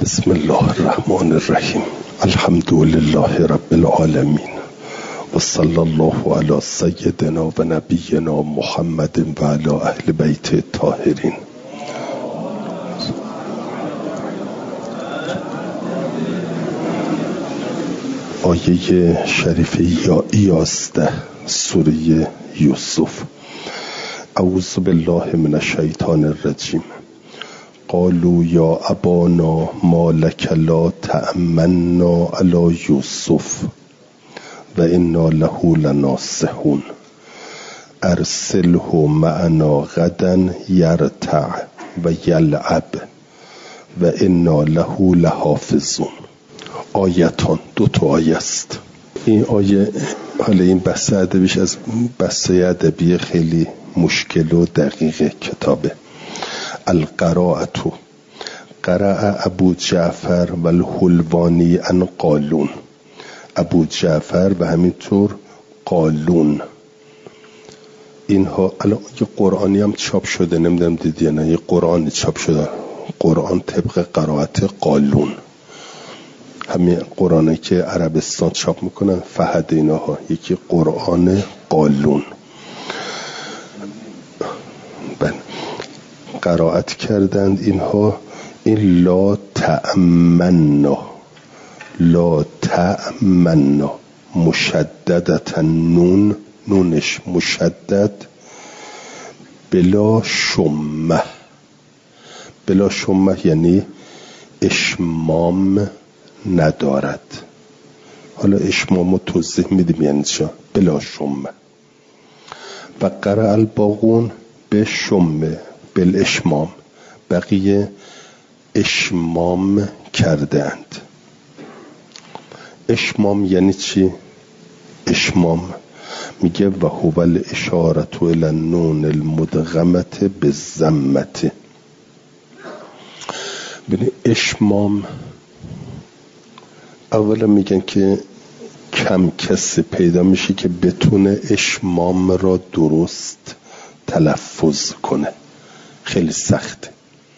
بسم الله الرحمن الرحیم. الحمد لله رب العالمین و صلی الله علی سیدنا و نبینا محمد و علی اهل بیت الطاهرین. آیه شریفه 11 سوره یوسف. اعوذ بالله من الشیطان الرجیم. قالوا یا ابانا ما لک لا تأمنا علی یوسف و انا له لناصحون ارسله معنا غدا یرتع و یلعب و انا له لحافظون. آیتان، دو تا آیه است. این آیه، حالا این بحث ادبیش از بحث ادبی خیلی مشکل و دقیق کتابه. القراءة قرأ ابو جعفر و الحلوانی عن قالون. ابو جعفر و همینطور قالون. اینها الان یه قرآنی هم چاپ شده، نمیدونم دیدی یا نه، یه قرآنی چاپ شده، قرآن طبق قرائت قالون. همین قرآنی که عربستان چاپ میکنن فهد اینها، یکی قرآن قالون. قرائت کردند اینها این لا تأمنا، لا تأمنا مشددتا، نونش مشدد، بلا شمه. بلا شمه یعنی اشمام ندارد. حالا اشمامو توضیح میدیم یعنی چه. بلا شمه. و قرأ الباقون به شمه بالاشمام، بقیه اشمام کردند. اشمام یعنی چی؟ اشمام میگه و هو الاشارة الی النون المدغمة بالضمة. ببین اشمام اولا میگن که کم کسی پیدا میشه که بتونه اشمام را درست تلفظ کنه، خیلی سخته.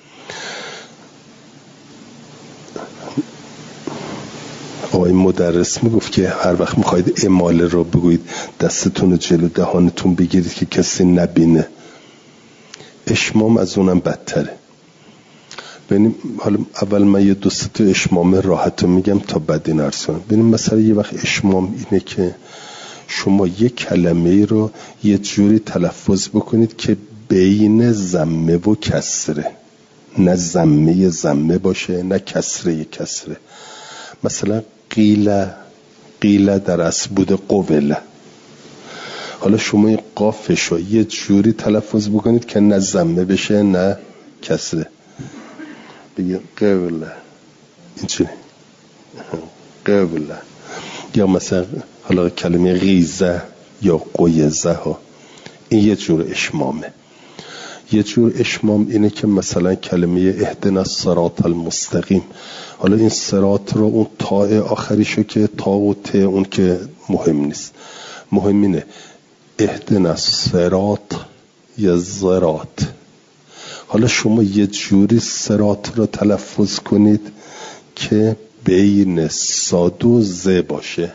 آقای مدرس میگفت که هر وقت میخواید اماله را بگویید دستتون جلو دهانتون بگیرید که کسی نبینه. اشمام از اونم بدتره. ببینیم حالا اول من یه دو سه تا اشمام راحت میگم تا بعد این عرض کنم. ببینیم مثلا یه وقت اشمام اینه که شما یه کلمه رو یه جوری تلفظ بکنید که بین ضمه و کسره، نه ضمه ضمه باشه نه کسره کسره. مثلا قیل در اصل بوده قوله. حالا شما این قافش رو یه جوری تلفظ بکنید که نه ضمه بشه نه کسره. بگید قوله، این چی؟ قوله. یا مثلا حالا کلمه غیزه یا قیزه ها، این یه جور اشمامه. یه جور اشمام اینه که مثلا کلمه اهدنا الصراط المستقیم، حالا این صراط رو اون تاء آخریشو که تا و ت اون که مهم نیست، مهم اینه اهدنا الصراط یا زرات. حالا شما یه جوری صراط رو تلفظ کنید که بین صاد و ز باشه،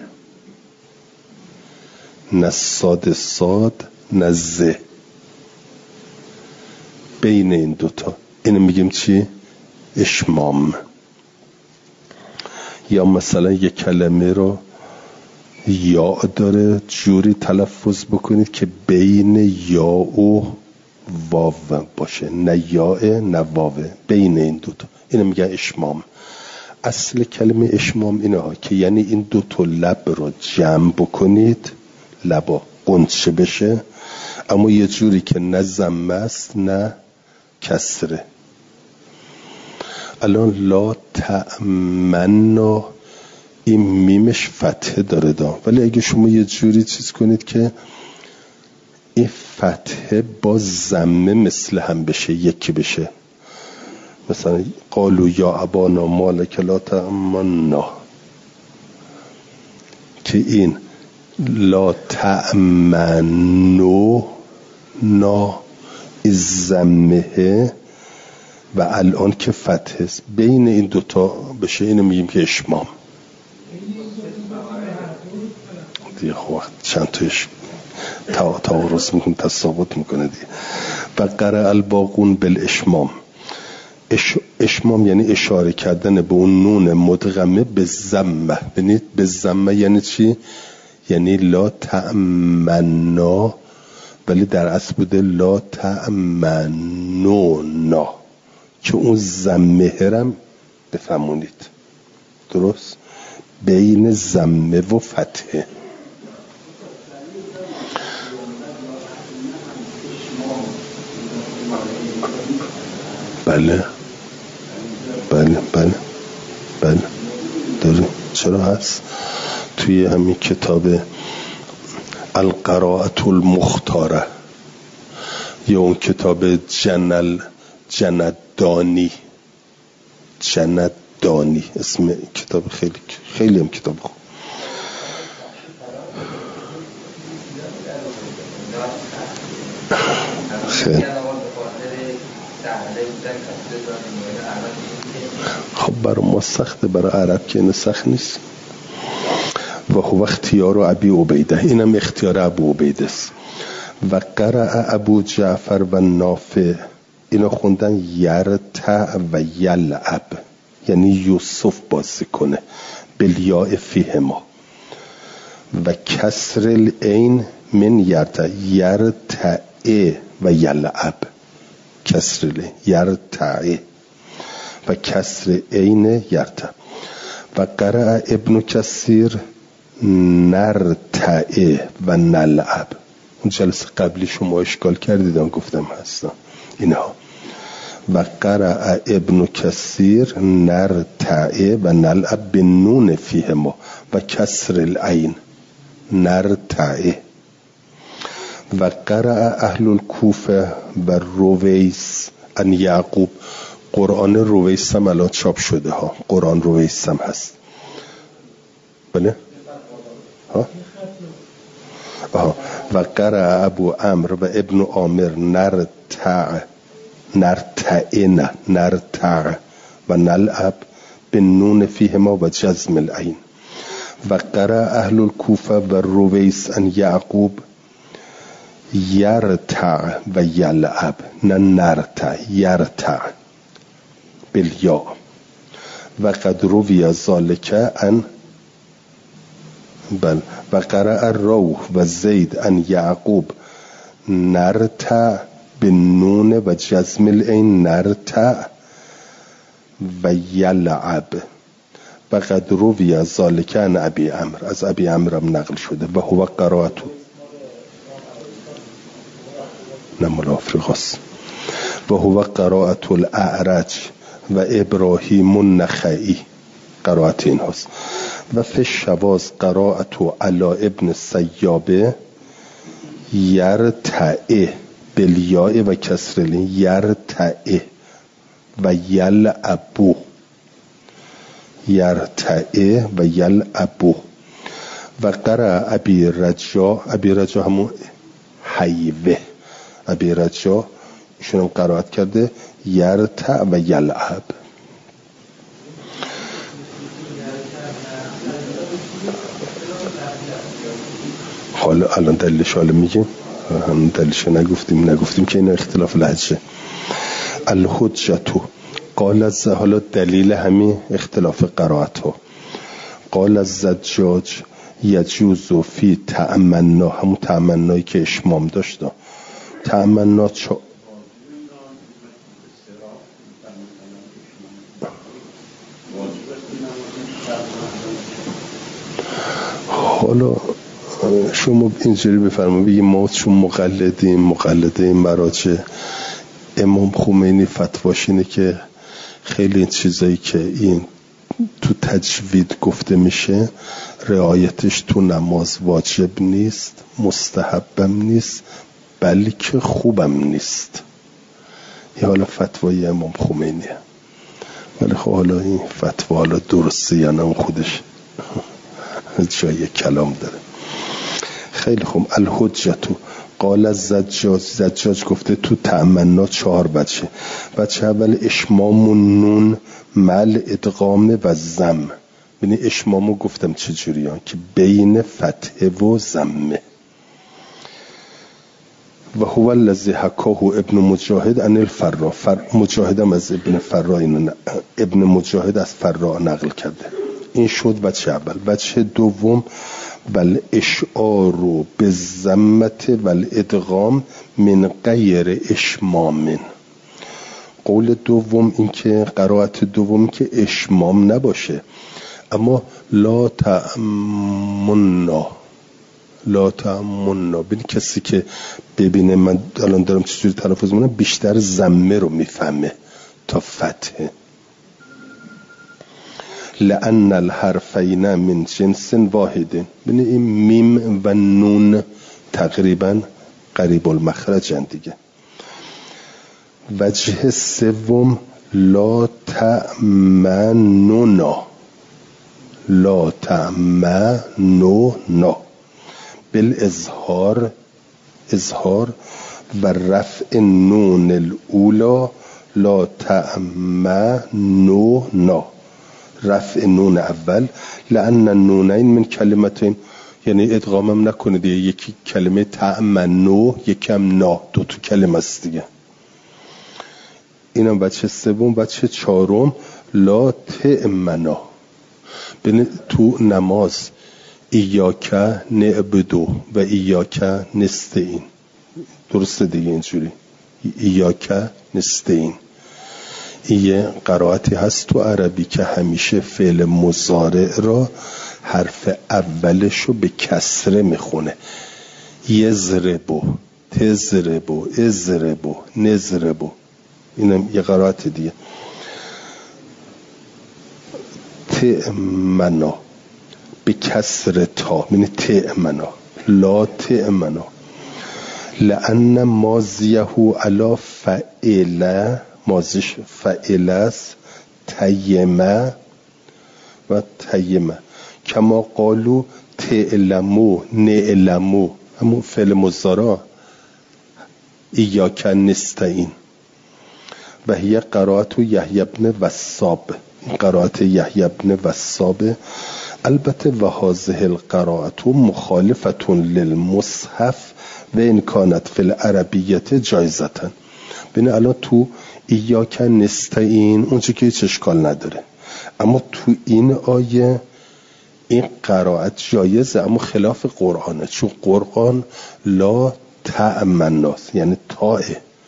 نه صاد نه ز، بین این دوتا. اینو میگیم چی؟ اشمام. یا مثلا یک کلمه رو یا داره جوری تلفظ بکنید که بین یا و واو باشه، نه یا نه واو، بین این دوتا. اینو میگن اشمام. اصل کلمه اشمام اینه ها که یعنی این دوتا لب رو جمع بکنید، لبا قنچه بشه، اما یه جوری که نه ضمه است نه کسره. الان لا تأمنا این میمش فتحه داره ولی اگه شما یه جوری چیز کنید که این فتحه با ضمه مثل هم بشه، یکی بشه، مثلا قالوا یا ابانا ما لک لا تأمنا، که این لا تأمنو نا ضمه و الان که فتح است. بین این دوتا بشه اینو میگیم که اشمام دیگه. خب چند تایش تعارض میکنه، تساوت میکنه دیگه. و قرأ الباقون بالاشمام. اشمام یعنی اشاره کردن به اون نون مدغمه به زمه. ببینید به زمه یعنی چی؟ یعنی لا تأمنا، ولی در اصل بوده لا تأمنونا، که اون زمهرم بفهمونید. درست؟ بین زمه و فتحه. بله بله بله بله داره. چرا هست؟ توی همین کتاب القراءة المختاره یا اون کتاب جندانی اسم کتاب خیلی هم کتاب خوب. خیلی خب برای ما سخته، برای عرب که اینه سخت نیست. و هو اختیار ابی عبیده، اینم اختیار ابو عبیده است. و قرأ ابو جعفر و نافع، اینو خوندن یرتع و یلعب، یعنی یوسف بازی کنه، بالیاء فیهما. و کسر العین من یرتع و یلعب، کسر العین یرتع و کسر عین یرتع. و قرأ ابن کثیر نرتع و نلعب. اون جلسه قبلی شما اشکال کردیدم گفتم هستم اینها. و قرأ ابن کثیر نرتع و نلعب بالنون فیهما و کسر العین نرتع. و قرأ اهل الکوفه و رویس ان یعقوب. قرآن رویس هم الان چاپ شده ها، قرآن رویس هم هست. بله ها. و قرأ ابو عمرو و ابن عامر نرتع و نلعب بالنون فیهما و جزم العین. و قرأ اهل الکوفه و رویس ان یعقوب یرتع و یلعب، نه نرتع، یرتع بالیا. و قد روی ذالک ان بل. و قرأ روح و زید ان یعقوب نرتع بالنون و جزم العین نرتع و یلعب. و قد روی ذالک ان ابی عمرو، از ابی عمرو هم نقل شده. و هو قرائت نمال آفریقاست. و هو قرائت الاعرج و ابراهیم النخعی، قرائت این هست. و فی الشواذ قرائت علی ابن سیابه یرتع بالیاء و کسر العین یرتع و یلعبو، یرتع و یلعبو. و قرأ ابی رجا همون حیوه، ابی رجا ایشون هم قرائت کرده یرتع و یلعب. حالا الان دلیلش حالا میگیم، هم دلیلش نگفتیم که این اختلاف لهجه. الحجتو قال از حالا دلیل همین اختلاف قرائت ها. قال از زجاج یجوز فی تأمنا، همون تأمنایی که اشمام داشت. تأمنا حالا شما اینجوری بفرمایید بگید ما چون مقلده مراجع امام خمینی فتواش اینه که خیلی این چیزایی که این تو تجوید گفته میشه رعایتش تو نماز واجب نیست، مستحبم نیست، بلکه خوبم نیست. این حالا فتوای امام خمینیه، ولی خب حالا این فتوا حالا درسته یا نه خودش جای کلام داره. خیلی خوب. الحجتو قال از زجاج گفته تو تأمنا 4 بچه اول اشمام و نون مل ادغام و زم. ببین اشمامو گفتم چجوریه که بین فتحه و زمه. و هو الذی حکاه ابن مجاهد عن الفراء. مجاهدم از ابن فراء اینو ابن مجاهد از فراء نقل کرده. این شد بچه اول. بچه دوم بل اشعار بالضمه والادغام من غیر اشمام. قول دوم این که قرائت دوم که اشمام نباشه، اما لا تأمنا. ببین کسی که ببینه من الان دارم چجوری تلفظ میکنم بیشتر زمه رو میفهمه تا فتحه. لأن الحرفین من جنس واحد. ببین این میم و نون تقریبا قریب المخرجن دیگه. وجه سوم لا تأمنونا بالاظهار و رفع نون الاولا لا تأمنونا، رفع نون اول. لأن النونین من کلمتین، یعنی ادغامم نکنه دیگه، یکی کلمه تأمنو یکی هم نا، 2 کلمه است دیگه. اینم بچه سوم. بچه چهارم لا تأمنا. ببین تو نماز ایاک نعبدو و ایاک نستعین، درسته دیگه اینجوری ایاک نستعین. یه قرائتی هست تو عربی که همیشه فعل مضارع را حرف اولشو به کسره میخونه. یضربو، تضربو، اضربو، نضربو. اینم یه قرائت دیگه. تأمنا به کسر تا، یعنی تأمنا، لا تأمنا. لأن ماضیه علی فعل، ماضیش فعل است، تیمه و تیمه. کما قالو تعلمو نعلمو، همون فعل مضارع ایاک نستعین. و هی قرائت یحیی بن وثاب، این قرائت یحیی بن وثاب. البته و هذه القرائت مخالفة للمصحف و ان كانت فی العربیت جایزتن. ببین الان تو ایاک نستعین اونجا که هیچ اشکال نداره، اما تو این آیه این قرائت جایزه، اما خلاف قرآنه، چون قرآن لا تأمناست، یعنی تاه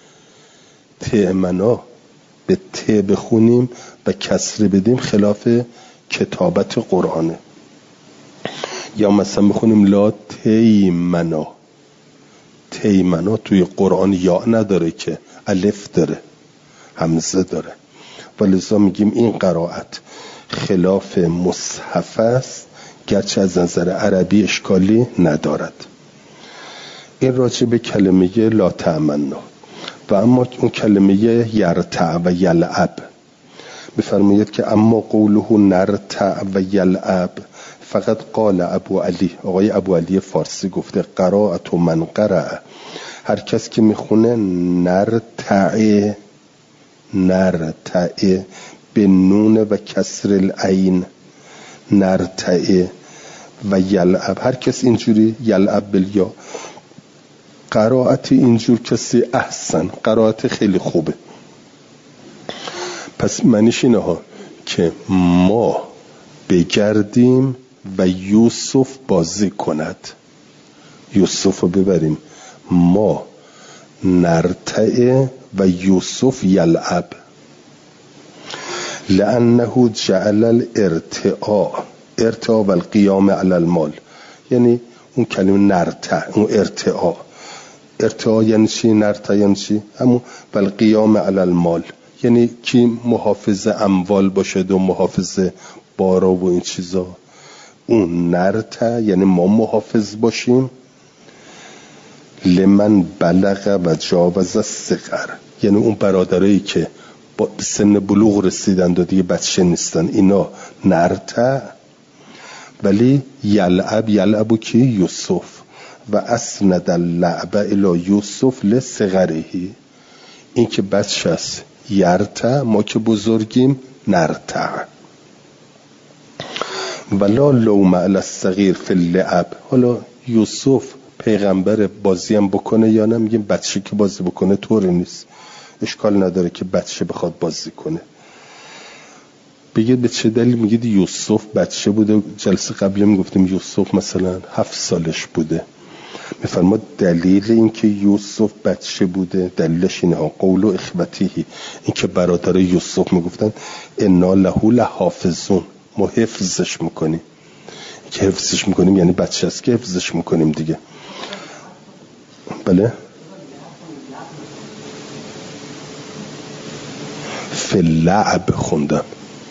تأمنا به ت بخونیم و کسر بدیم خلاف کتابت قرآنه. یا مثلا بخونیم لا تیمنا. تیمنا توی قرآن یا نداره که الف داره، همزه داره، ولذا میگیم این قرائت خلاف مصحف است، گرچه از نظر عربی اشکالی ندارد. این راجع به کلمه لا تأمنا. و اما اون کلمه یرتع و یلعب بفرمایید که اما قوله نرتع و یلعب فقط قال ابو علی، آقای ابو علی فارسی گفته قرائت من قرأ، هر کس که میخونه نرتع به نون و کسر العین، نرتع و یلعب، هر کس اینجوری یلعب بالیا، قرائت اینجور کسی احسن، قرائت خیلی خوبه. پس معنیش اینه ها که ما بگردیم و یوسف بازی کند، یوسف رو ببریم، ما نرتع و یوسف یلعب. لأنه جعل الارتعاء و القیام علی المال، یعنی اون کلمه نرتع، اون ارتعاء یعنی چی؟ نرتع یعنی چی؟ همون والقیام علی المال، یعنی کی محافظ اموال باشد و محافظ بارا و این چیزا. اون نرتع یعنی ما محافظ باشیم. لمن بلغ و جاوز الصغر، یعنی اون برادرایی که با سن بلوغ رسیدند و دیگه بچه نیستن، اینا نرتع. ولی یلعب کی؟ یوسف. و اسند اللعب الی یوسف لصغره، این که بچه است یرتع، ما که بزرگیم نرتع. ولا لوم علی الصغیر فی اللعب، حالا یوسف پیغمبر بازی هم بکنه یا نه، میگیم بچه که بازی بکنه طوری نیست، اشکال نداره که بچه بخواد بازی کنه. بگید به چه دلیل میگید یوسف بچه بوده؟ جلسه قبلی میگفتیم یوسف مثلا 7 سالش بوده. میفرماد دلیل این که یوسف بچه بوده دلیلش اینه ها، قول و اخوتیه، این که برادر یوسف میگفتن انا له لحافظون، ما حفظش میکنیم. که حفظش میکنیم یعنی بچه است که حفظش میکنیم دیگه. بله فی اللعب خوندم.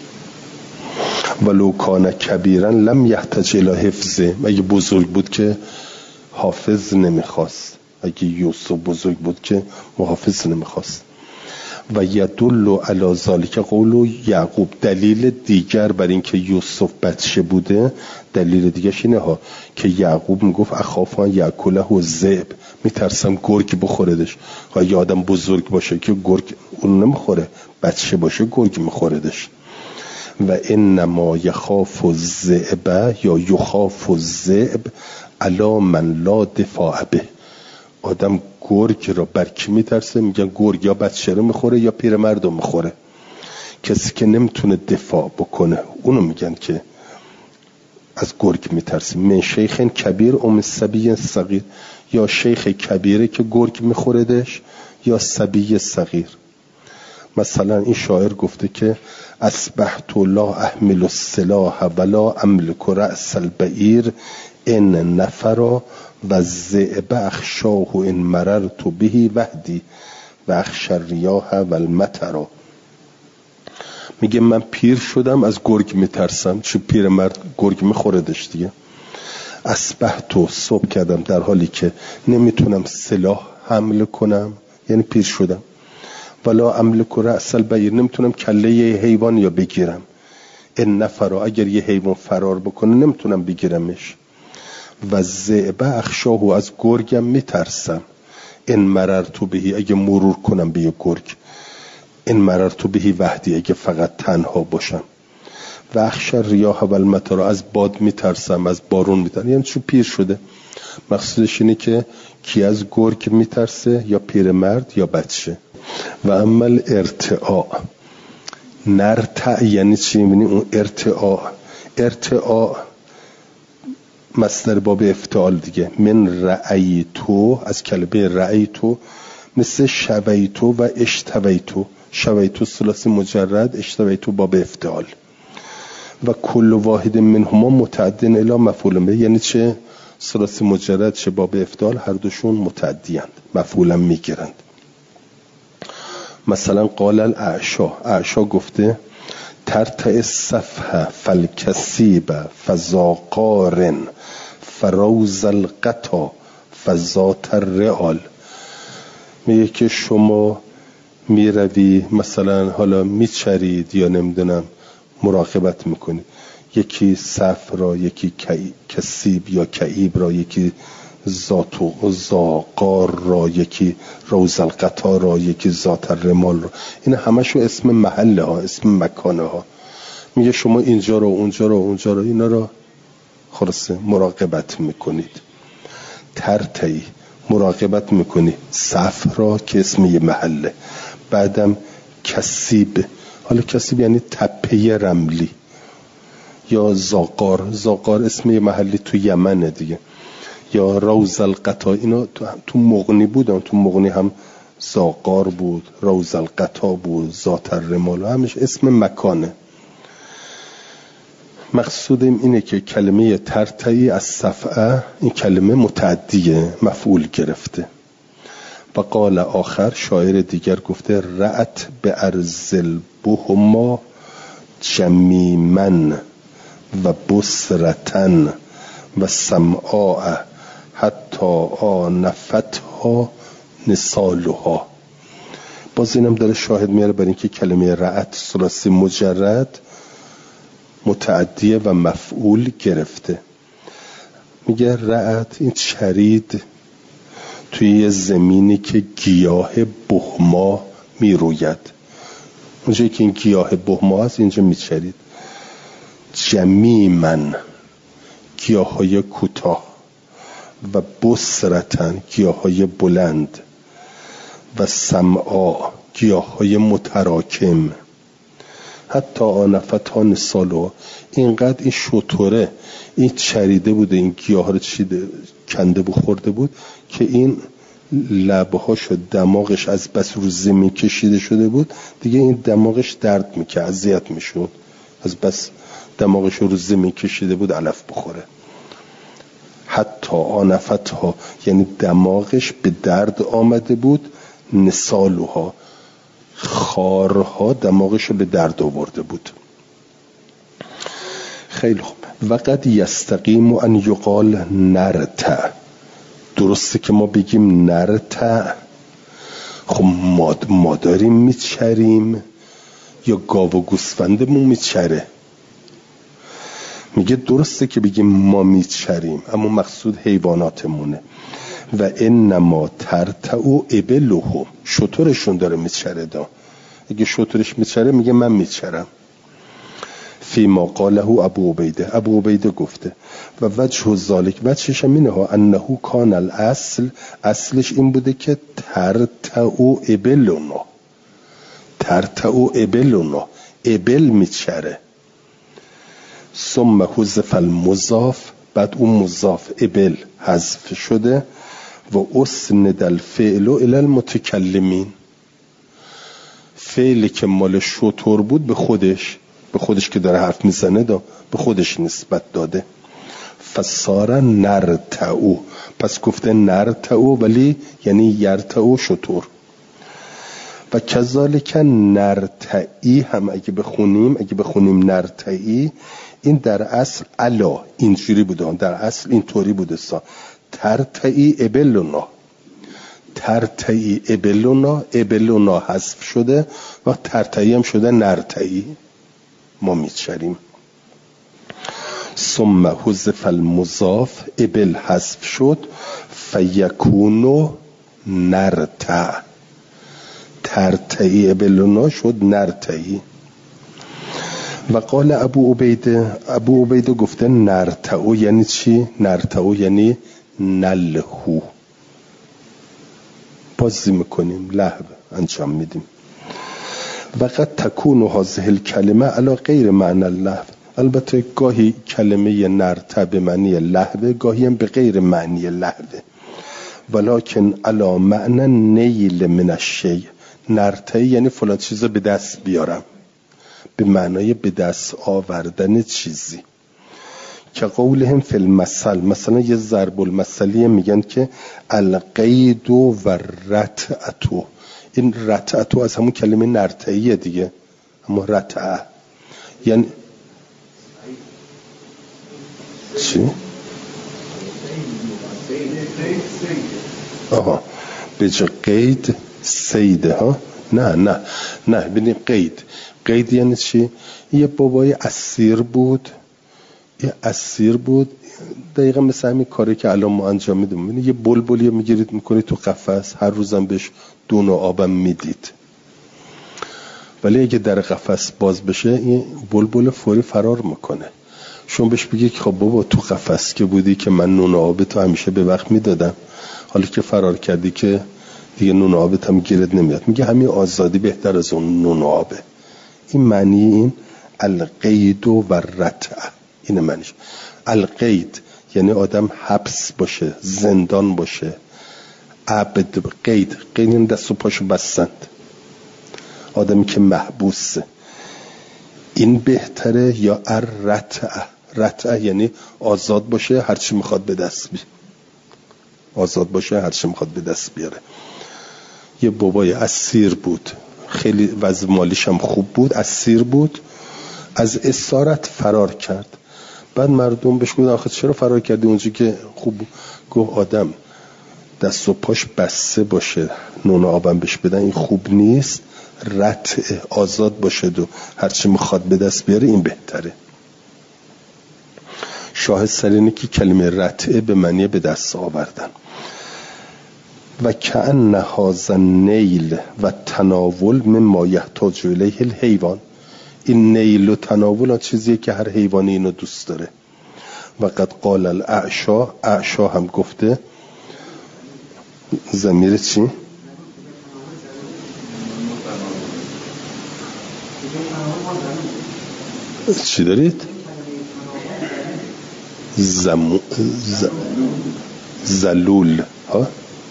ولو کان کبیرا لم یحتاج الی حفظه، اگه بزرگ بود که حافظ نمیخواست، اگه یوسف بزرگ بود که محافظ نمیخواست. و یدل علی ذلک قول یعقوب، دلیل دیگر بر این که یوسف بچه بوده، دلیل دیگرش اینه ها که یعقوب میگفت اخاف ان یاکله الذئب، میترسم گرگ بخوردش. و یه آدم بزرگ باشه که گرگ اون نمیخوره، بچه باشه گرگ میخوردش. و انما یخاف الذئب یا یخاف الذئب علی من لا دفاع به، آدم گرگ را بر کی میترسه؟ میگن گرگ یا بچه رو میخوره یا پیرمرد رو میخوره، کسی که نمیتونه دفاع بکنه اونو میگن که از گرگ میترسه. من شیخ کبیر ام صبی صغیر، یا شیخ کبیره که گرگ میخوردش یا صبی صغیر. مثلا این شاعر گفته که اصبحت لا احمل السلاح ولا املك رأس البعیر ان نفر و الذئب اخشاه ان مررت به وحدی و اخشى الریاح و المطر. میگه من پیر شدم از گرگ میترسم، چون پیرمرد گرگ میخوردش دیگه. اصبحت، صبح کردم در حالی که نمیتونم سلاح حمل کنم، یعنی پیر شدم. ولا املک رأس البعیر، نمیتونم کله یه حیوان یا بگیرم. ان نفر، اگر یه حیوان فرار بکنه نمیتونم بگیرمش. و الذئب اخشاه، از گرگم میترسم. ان مررت بهی، اگه مرور کنم به یه گرگ. ان مررت بهی وحدی، اگه فقط تنها باشم. و اخشى الریاح و المطر، از باد میترسم، از بارون میترسم. یعنی چون پیر شده. مقصودش اینه که کی از گرگ میترسه؟ یا پیرمرد یا بچه. و عمل ارتعاع، نرتع یعنی چی؟ یعنی اون ارتعاع مصدر باب افتعال دیگه. من رأیتو، از کلمه رأیتو، مثل شویتو و اشتویتو. شویتو ثلاثی مجرد، اشتویتو باب افتعال. و کل واحد منهما متعدن الی مفعول به، یعنی چه ثلاثی مجرد چه باب افتعال هر دوشون متعدیند، مفعولم میگیرند. مثلا قال الاعشا گفته ترتع الصفحه فالکسیب فزاقارن فروز القطا فذات الرئال. میگه که شما میروی مثلا حالا میچرید یا نمیدونم مراقبت میکنید، یکی صف را، یکی کسیب یا کعیب را، یکی ذات و زاقار را، یکی روز القطا را، یکی ذات الرمال را. این همشو اسم محله ها، اسم مکانه ها. میگه شما اینجا رو، اونجا رو، اونجا رو، اینا رو خلاصه مراقبت میکنید. ترتعی، مراقبت میکنی صف را که اسم یه محله. بعدم کسیب، حالا کسیب یعنی تپه رملی. یا زاقار اسم یه محلی تو یمنه دیگه. یا روز القطا، اینا تو مغنی بودن، تو مغنی هم زاقار بود، روز القطا بود، ذات الرمال، همش اسم مکانه. مقصودم اینه که کلمه ترتعی از صفعه، این کلمه متعدیه، مفعول گرفته. و قال آخر، شاعر دیگر گفته رأت به ارزل بهما جمیمن و بسرتن و سمعاء حتی آنفتها نسالها. باز اینم داره شاهد میاره برای اینکه کلمه رأت ثلاثی مجرد متعدیه و مفعول گرفته. میگه رعت این چرید توی یه زمینی که گیاه بهما میروید. اونجایی که این گیاه بهما هست اینجا میچرید. جمیمن گیاه های کوتاه و بسرتن گیاه های بلند و سمعا گیاه های متراکم. حتی آنفتان سالو اینقدر این شطوره این چریده بوده، این گیاه ها رو کنده و خورده بود که این لبهاش و دماغش از بس رو زمین کشیده شده بود دیگه این دماغش درد میکرد، اذیت میشد، از بس دماغش رو زمین کشیده بود علف بخوره. حتی آنفتها یعنی دماغش به درد آمده بود، نسالوها خارها دماغش رو به درد آورده بود. خیلی خوب. وقد یستقیم ان یقال نرتع. درسته که ما بگیم نرتع. خب ما داریم میچریم یا گاو و گوسفندمون میچره؟ میگه درسته که بگیم ما میچریم اما مقصود حیواناتمونه. و انما ترتعو ابلهم، شترشون داره میچره دا. اگه شترش میچره میگه من میچرم. فیما قاله ابو عبیده گفته و وجه ذالک، وجهش اینه ها انه کان الاصل، اصلش این بوده که ترتعو ابلنا ابل میچره. ثم حذف المضاف، بعد اون مضاف ابل حذف شده و اسند الفعل الی المتکلمین، فعلی که مال شطور بود به خودش که داره حرف میزنه به خودش نسبت داده. فصار نرتعو، پس گفته نرتعو ولی یعنی یرتعو شطور. و کذالک نرتعی هم اگه بخونیم نرتعی، این در اصل علا اینجوری بوده، در اصل اینطوری بوده ترتعی ابلونا حذف شده و ترتعی هم شده نرتعی، ما میچریم. ثم حذف المضاف، ابل حذف شد، فیکونو نرتع، ترتعی ابلونا شد نرتعی. و قال ابو عبیده گفته نرتعو یعنی چی؟ نرتعو یعنی نلهو، بازی میکنیم، لهو انجام میدیم. وقد تکون هذه الکلمه علی غیر معنی اللهو، البته گاهی کلمه نرتع به معنی لهو، گاهی هم به غیر معنی لهو. ولکن علی معنی نیل من الشیء، نرتع یعنی فلان چیزا به دست بیارم، به معنای به دست آوردن چیزی. که قولهم فی المثل، مثلا یه ضرب المثلی میگن که القید و رتعتو، این رتعتو از همون کلمه نرتعیه دیگه، اما رتعه یعنی چی؟ به جا قید سیده ها، نه ببین قید یعنی چی؟ یه بابای اسیر بود دقیقا مثل همین کاری که الان ما انجام میدیم. یه بلبلی میگیرید میکنید تو قفس، هر روزم بهش دون و آبم میدید، ولی اگه در قفس باز بشه این بلبل فوری فرار میکنه. شما بهش بگی که خب بابا تو قفس که بودی که من نون و آب تو همیشه به وقت میدادم، حالا که فرار کردی که دیگه نون و آبت هم گیرت نمیاد، میگه همین آزادی بهتر از اون نون و آبه. این معنی این القید و رتع، این معنیش. القید یعنی آدم حبس باشه، زندان باشه. عبد قید این دست و پاشو بستند، آدمی که محبوسه. این بهتره یا رتع یعنی آزاد باشه هرچی میخواد به دست بیاره. یه بابای اسیر بود، خیلی وضع مالیش هم خوب بود، اسیر بود، از اسارت فرار کرد. بعد مردم بهش گفتن آخه چرا فرار کردی اونجا که خوب بود؟ گفت آدم دست و پاش بسته باشه نون و آبم بهش بدن این خوب نیست، رتع آزاد باشه و هرچی میخواد به دست بیاره این بهتره. شاهد سر اینه که کلمه رتعه به معنی به دست آوردن. و کأن هذا النیل و تناول مما یحتاج الیه الحیوان، این نیل و تناول چیزیه که هر حیوانی اینو دوست داره. و قد قال الاعشا، اعشا هم گفته، ضمیر چی؟ چی دارید؟ زلول ها؟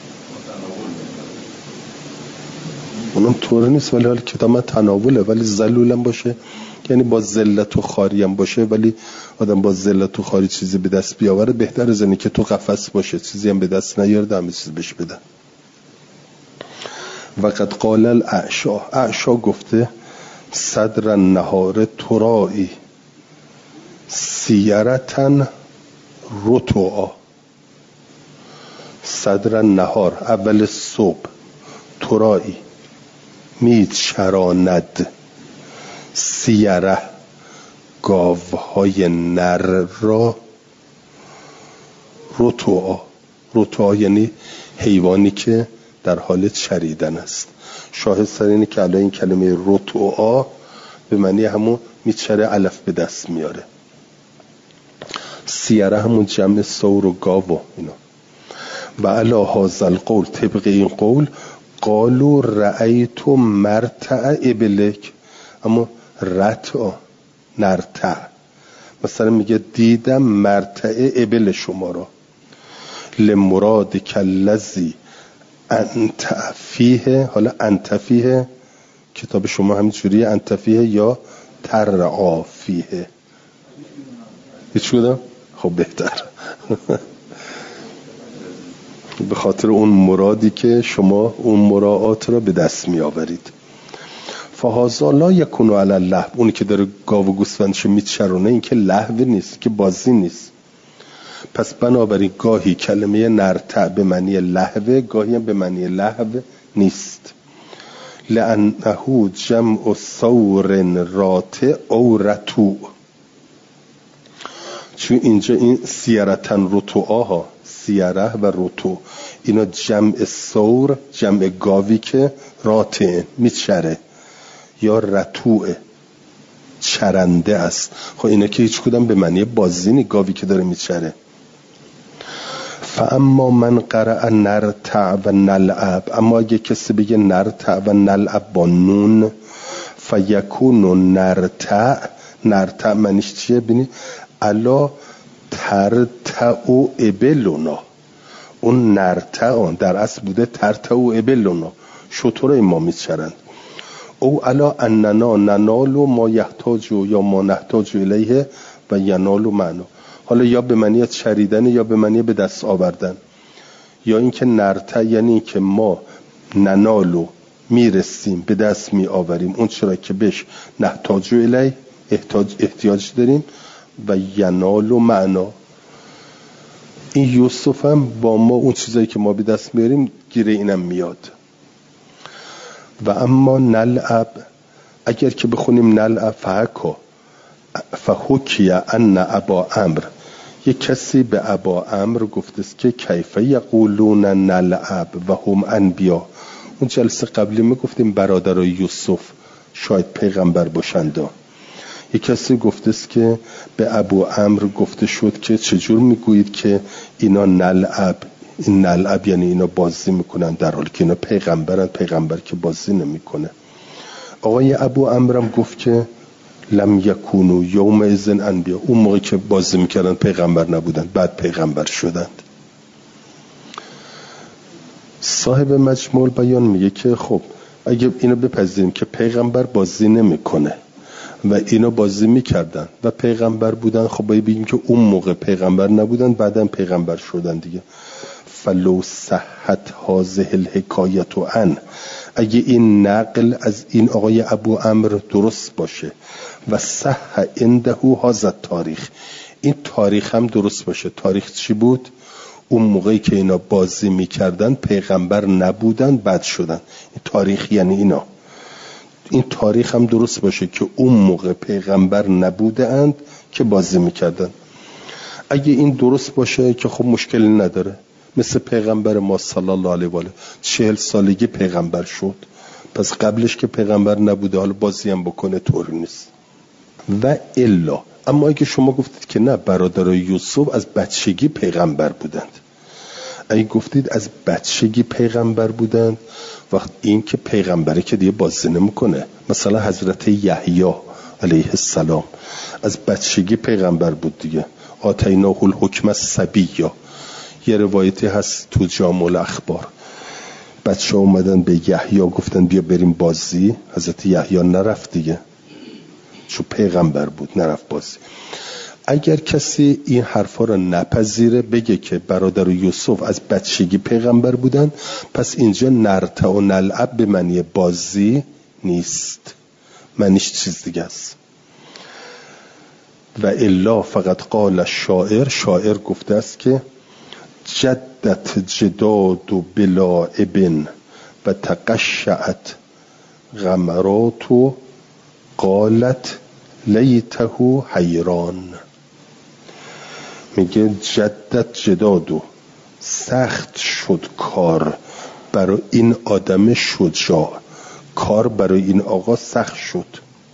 اونم طور نیست، ولی حالا کتاب تناوله، ولی زلول هم باشه یعنی با ذلت و خاری هم باشه، ولی آدم با ذلت و خاری چیزی به دست بیاوره بهتر از اینه که تو قفس باشه چیزی هم به دست نیاره همه چیز بهش بدن. و قد قال الاعشا، اعشا گفته صدر النهار ترائی سیرتن رتوعا. صدر النهار، اول صبح، ترائی میچراند، سیره گاوهای نر را، رتوعا، رتوعا یعنی حیوانی که در حال چریدن است. شاهد سر اینه که الان این کلمه رتوعا به معنی همون میچره علف به دست میاره. سیره همون جمع ثور و گاو و اینا. و علی هذا القول، طبق این قول، قالوا رأیت مرتع ابلک، اما رتع نرتع، مثلا میگه دیدم مرتع ابل شما را، لمراد کلذی انت فیه. حالا انت فیه کتاب شما همینجوریه، انت فیه یا ترعا فیه؟ هیچ بودم؟ خب بهتر به خاطر اون مرادی که شما اون مراعات را به دست می آورید. فهذا لا یکون علی اللهو، اونی که داره گاو و گوسفندشو میچرونه این که لهو نیست، که بازی نیست. پس بنابراین گاهی کلمه نرتع به معنی لهو، گاهی هم به معنی لهو نیست. لانه جمع ثور راتع او رتوع، چون اینجا این سیرتن رتوعاها، سیره و رتوع، اینا جمع ثور، جمع گاوی که راتع میچره، یا رتوع چرنده است. خب اینا که هیچ کدام به معنی بازی نی، گاوی که داره میچره. فاما من قرأ نرتع و نلعب، اما اگه کسی بگه نرتع و نلعب با نون، فیکون نرتع، نرتع معنیش چیه؟ بینید الا ترتع ابلنا، اون نرتع در اصل بوده ترتع ابلنا، شطور ما میچرند. او الا اننا ننال ما یحتاج یا ما نحتاج الیه و ینال معنا. حالا یا به معنی چریدن یا به معنی به دست آوردن، یا اینکه نرتع یعنی که ما ننالو میرسیم، به دست می آوریم اون چرا که بهش نحتاج الیه احتیاج داریم، و ینال معنا. این یوسف هم با ما اون چیزایی که ما به دست میاریم گیره اینم میاد. و اما نلعب، اگر که بخونیم نلعب فحکی ان ابا امر، یک کسی به ابا امر گفته است که کیف یقولون نلعب و هم انبیا. اون جلسه قبلی می گفتیم برادرای یوسف شاید پیغمبر باشند. یک کسی گفته است که به ابو امر گفته شد که چجور میگویید که اینا نلعب، این نلعب یعنی اینا بازی میکنن، در حالی که اینا پیغمبرن، پیغمبر که بازی نمیکنه. آقای ابو امرم گفت که لم یکونو یوم اذن انبیا، اون موقع که بازی میکردن پیغمبر نبودن، بعد پیغمبر شدند. صاحب مجموع بیان میگه که خب اگه اینو بپذیریم که پیغمبر بازی نمیکنه و اینا بازی میکردن و پیغمبر بودن، خب باید بگیم که اون موقع پیغمبر نبودن، بعدن پیغمبر شدن دیگه. فلو صحت هذه الحکایت عن، اگه این نقل از این آقای ابو امر درست باشه و صح عنده هذا تاریخ، این تاریخ هم درست باشه. تاریخ چی بود؟ اون موقعی که اینا بازی میکردن پیغمبر نبودن، بعد شدن. این تاریخ یعنی اینا. این تاریخ هم درست باشه که اون موقع پیغمبر نبوده اند که بازی میکردن. اگه این درست باشه که خب مشکلی نداره. مثل پیغمبر ما صلی الله علیه و آله 40 سالگی پیغمبر شد، پس قبلش که پیغمبر نبوده حالا بازی هم بکنه طور نیست. و الا اما اگه شما گفتید که نه برادرای یوسف از بچگی پیغمبر بودند، اگه گفتید از بچگی پیغمبر بودند، وقت این که پیغمبره که دیگه بازی نمیکنه. مثلا حضرت یحیی علیه السلام از بچگی پیغمبر بود دیگه. آتیناه الحکم الصبیا، یه روایتی هست تو جامع الاخبار، بچه اومدن به یحیی گفتن بیا بریم بازی، حضرت یحیی نرفت دیگه چون پیغمبر بود، نرفت بازی. اگر کسی این حرفا رو نپذیره، بگه که برادر یوسف از بچگی پیغمبر بودن، پس اینجا نرتع و نلعب به معنی بازی نیست، معنیش چیز دیگه است. و الا فقط قال شاعر گفته است که جدت جداد و بلا ابن و تقشعت غمرات و قالت لیته حیران. میگه جدت جدادو، سخت شد کار برای این آدم شجاع، کار برای این آقا سخت شد.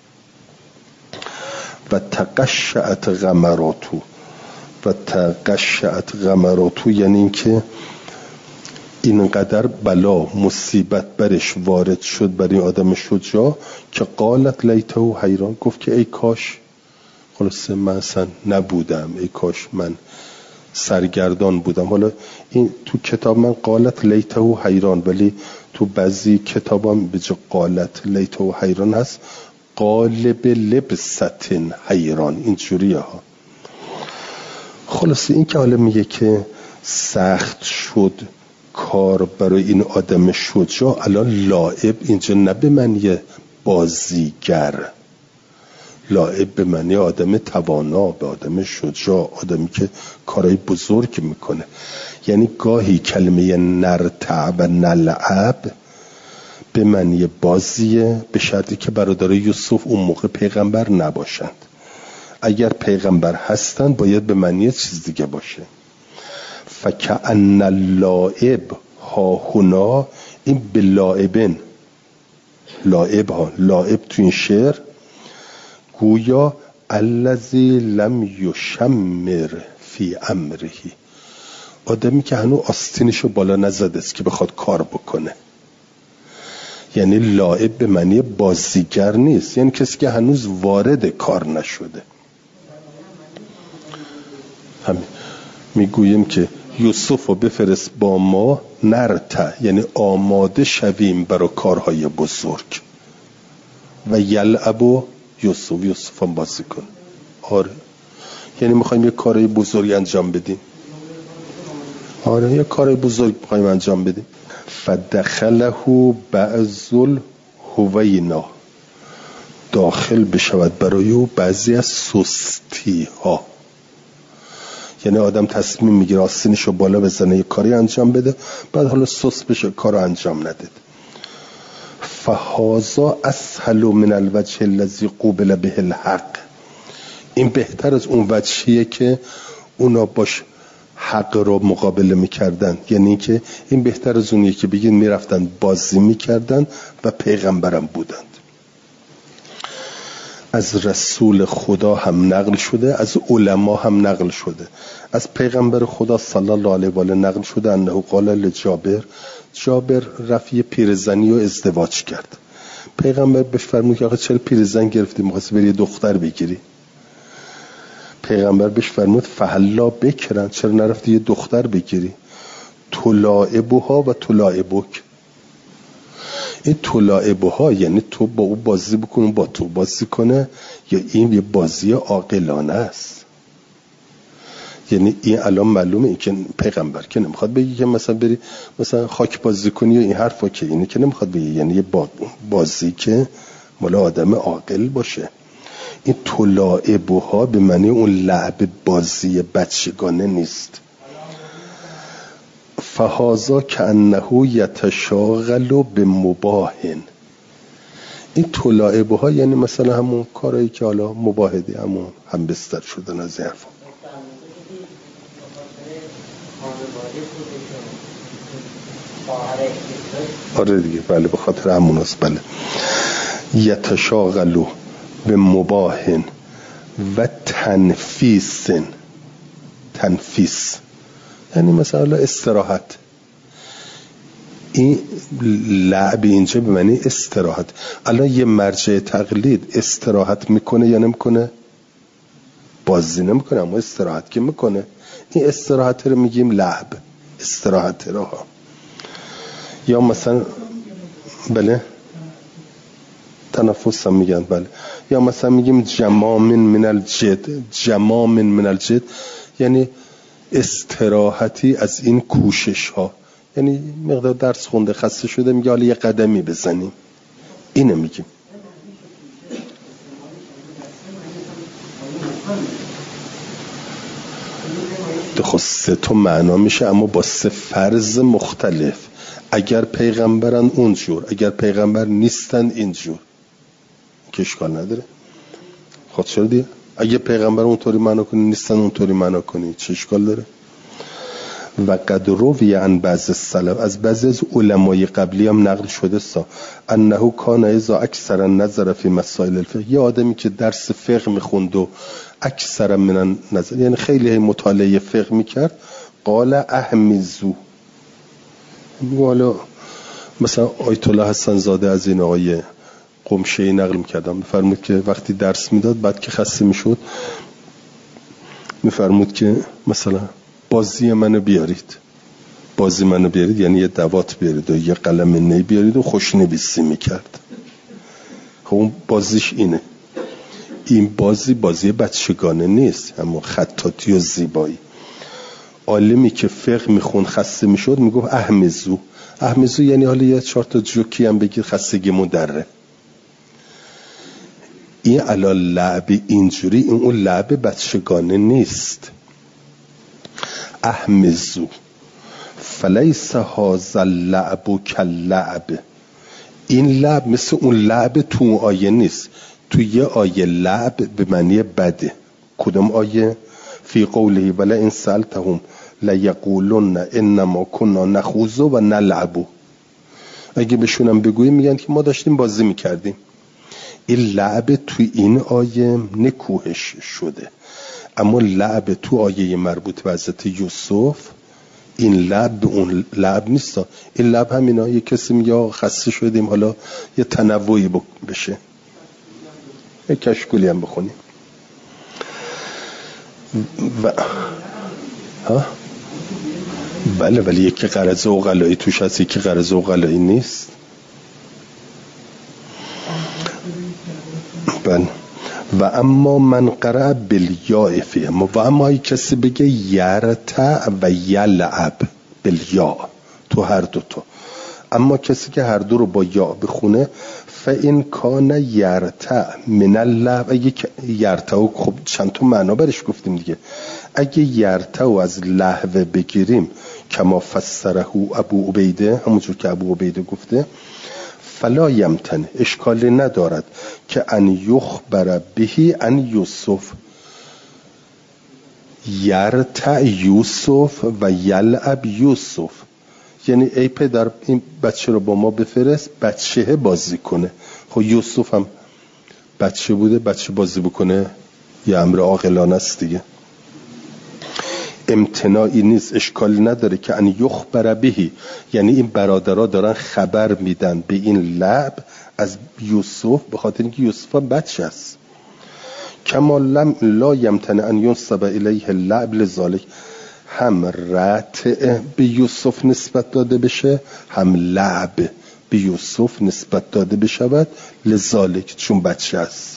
و تقشعت غمراتو، و تقشعت غمراتو یعنی این که اینقدر بلا مصیبت برش وارد شد برای آدم شجاع که قالت لیته حیران، گفت که ای کاش خلاصه من اصلا نبودم، ای کاش من سرگردان بودم. حالا این تو کتاب من قالت لیته حیران، ولی تو بعضی کتابم به جای قالت لیته حیران هست قالب لبستن حیران، اینجوریه ها. خلاصه این که حالا میگه که سخت شد کار برای این آدم شجاع، الان لاعب اینجا نه به معنی بازیگر، لاعب به معنی آدم توانا، به آدم شجاع، آدمی که کارهای بزرگ میکنه. یعنی گاهی کلمه نرتع و نلعب به معنی بازیه، به شرطی که برادر یوسف اون موقع پیغمبر نباشند. اگر پیغمبر هستن باید به معنی چیز دیگه باشه. فکأن اللاعب ها هنا، این به لاعبن، لاعب ها، لاعب تو این شعر گویا الذی لم یشمر فی امره، آدمی که هنوز آستینشو بالا نزده است که بخواد کار بکنه. یعنی لاعب به معنی بازیگر نیست، یعنی کسی که هنوز وارد کار نشده. همین میگوییم که یوسف رو بفرست با ما نرتع، یعنی آماده شویم برای کارهای بزرگ. و یلعب یوسف هم بازی کن. آره یعنی میخوایم یه کارهای بزرگ انجام بدیم. آره یه کارهای بزرگ میخوایم انجام بدیم. فدخله بعض الهوینا، داخل بشود برای او بعضی از سستی ها. یعنی آدم تصمیم میگیره آستینشو بالا بزنه یه کاری انجام بده، بعد حالا سست بشه کارو انجام ندید. فهذا اسهل من الوجه الذي قوبل به الحق، این بهتر از اون وجهیه که اونا باش حق رو مقابله میکردن. یعنی که این بهتر از اونیه که بگین میرفتن بازی میکردن و پیغمبرم بودند. از رسول خدا هم نقل شده، از علما هم نقل شده، از پیغمبر خدا صلی الله علیه و آله نقل شده انه قال لجابر، جابر رفت یه پیرزنی رو ازدواج کرد. پیغمبر بهش فرمود که آقا چرا پیرزن گرفتی، می‌خواستی بری دختر بگیری؟ پیغمبر بهش فرمود فحلا بکرن، چرا نرفتی یه دختر بگیری؟ تلاعبها و تلاعبک، این تلاعبها یعنی تو با او بازی بکنه با تو بازی کنه، یا این یه بازی عاقلانه است. یعنی این الان معلومه این که پیغمبر که نمیخواد بگی که مثلا بری مثلا خاک بازی کنی یا این حرفا، که اینه که نمیخواد بگی، یعنی یه بازی که مال آدم عاقل باشه. این تلاعبها به معنی اون لعب بازی بچگانه نیست. فهذا کأنه یتشاغل بمباح، این تلاعبها یعنی مثلا همون کارهایی که حالا مباهدی، همون هم بستر شدن از این حرفا. آره دیگه، بله به خاطر همون است. بله یتشاغلو به مباهن و تنفیس یعنی مثلا استراحت. این لعب اینجا به معنی استراحت. الان یه مرجع تقلید استراحت میکنه یا نمیکنه؟ بازی نمیکنه، اما استراحت که میکنه. این استراحت رو میگیم لعب، استراحت رو ها. یا مثلا بله تنفس هم میگن. بله یا مثلا میگیم جمامن من الجد یعنی استراحتی از این کوشش ها. یعنی مقدار درس خونده خسته شده، میگه حالا یه قدمی بزنیم. اینو میگیم. خب 3 تا معنا میشه، اما با 3 فرض مختلف. اگر پیغمبرن اونجور، اگر پیغمبر نیستن اینجور، که اشکال نداره. خود چرا دیگه؟ اگه پیغمبر اونطوری معنا کنی، نیستن اونطوری معنا کنی، چه اشکال داره؟ و قد روی عن بعض السلف، از بعضی از علمای قبلی هم نقل شده انه کان اذا اکثر نظر فی مسائل الفقه، یه آدمی که درس فقه میخوند و اکثر من نظر یعنی خیلی مطالعه فقه میکرد، قال احمزو. حالا مثلا آیت الله حسن زاده از این آقای قمشه‌ای نقل میکردم، میفرمود که وقتی درس میداد بعد که خسته میشد میفرمود که مثلا بازی منو بیارید یعنی یه دوات بیارید و یه قلم نی بیارید و خوشنویسی میکرد. خب اون بازیش اینه. این بازی بچگانه نیست، اما خطاطی و زیبایی. عالمی که فقه میخوند خسته میشد میگفت احمزو یعنی حالا یه 4 تا جوکی هم بگید خستگیمون دره. این علا لعب اینجوری، این اون لعب بچگانه نیست. احمزو فلیس هذا اللعب کاللعب، این لعب مثل اون لعب تو اون آیه نیست. تو یه آیه لعب به معنی بده. کدوم آیه؟ فی قوله ولا ان سألتهم لیقولن انما كنا نخوض و نلعب. اگه بهشونم بگویی میگن که ما داشتیم بازی میکردیم. این لعب تو این آیه نکوهش شده، اما لعب تو آیه مربوط به حضرت یوسف، این لعب به اون لعب نیست. این لعب همینا یه کسی میگه خسته شدیم حالا یه تنوعی بشه، یه کشکولی هم بخونیم. بله ولی یکی غرض عقلایی توش هست، یکی غرض عقلایی نیست. بله و اما من قرأ بالیاء فیه، و اما ای کسی بگه یرتع و یلعب بالیاء تو هر دوتا، اما کسی که هر دو رو با یا بخونه فإن کان یرتع من اللعب، اگه یرتع خب چند تا معنا برش گفتیم دیگه. اگه یرتع از لهو بگیریم کما فسره ابو عبیده، همونجور که ابو عبیده گفته، فلا یمتن اشکالی ندارد که ان یخبر بهی ان یوسف، یرتع یوسف و یلعب یوسف، یعنی ای پدر این بچه رو با ما بفرست بچه بازی کنه. خب یوسف هم بچه بوده، بچه بازی بکنه یه امر عاقلانه است دیگه. امتناعی نیست، اشکالی نداره که ان یخبر بهی، یعنی این برادرها دارن خبر میدن به این لعب از یوسف، به خاطر اینکه یوسف بچه است. کما لا یمتنع ان ینسب الیه اللعب لذالک، هم رتع به یوسف نسبت داده بشه، هم لعب به یوسف نسبت داده بشود لذالک، چون بچه است.